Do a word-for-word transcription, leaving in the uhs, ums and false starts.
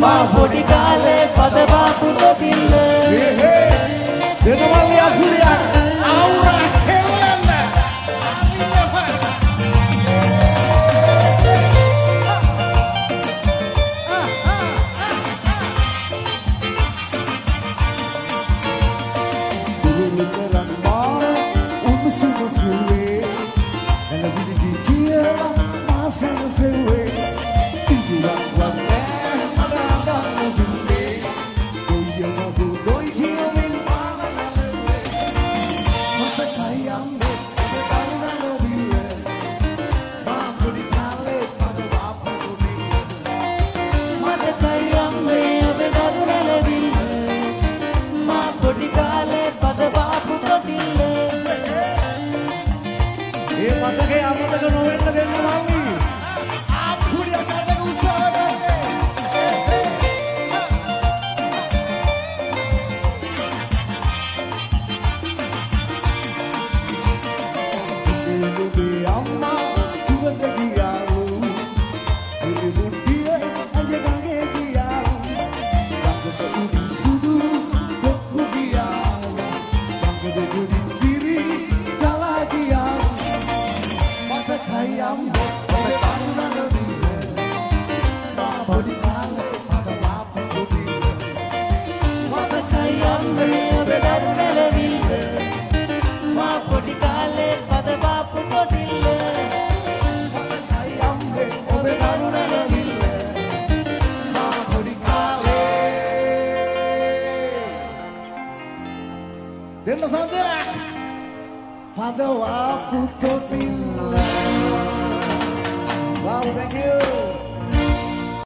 මා පොඩි කාලේ පදවාපු තොටිල්ල දෙනවල්ලි අකුලියක් අවුර හෙල්ලන්න දුරුලු කරම්මා උණුසුම සෙව්වේ එළවිලි කියලා මා සැනසෙව්වේ ඉදුරක් වන්නේ අදාගන්න දුන්නේ කොයියමදු දොයි කියමින් පාගලලෙව්වේ මතකයි අම්මේ ඔබ කරුණලොවිල්ල මා පොඩි කාලේ පදවාපු තොටිල්ල මතකයි අම්මේ ඔබ කරුණලොවිල්ල මා පොඩි කාලේ පදවාපු තොටිල්ල ඒ මතකේ අමතක නොවෙන්න දෙන්න මල්ලි අකුලියක් මතක උසාවන්නේ දුබේ අම්මා දුවට ගියාලු ඉරි මුට්ටියේ අංජගගේ ගියාලු රංගත උඩින් සුදු කොක්කු ගියාලු රංගත උඩින් කිරි ගලා ගියාලු මතකයි අම්මෝ ඔබේ කරුණලොවිල්ල මා පොඩි කාලේ පදවාපු තොටිල්ල මතකයි අම්මේ ඔබ කරුණලොවිල්ල මා පොඩි කාලේ පදවාපු තොටිල්ල මතකයි අම්මේ ඔබ කරුණලොවිල්ල මා පොඩි කාලේ දෙන්න සන්දයක් පදවාපු තොටිල්ල. Wow, thank you.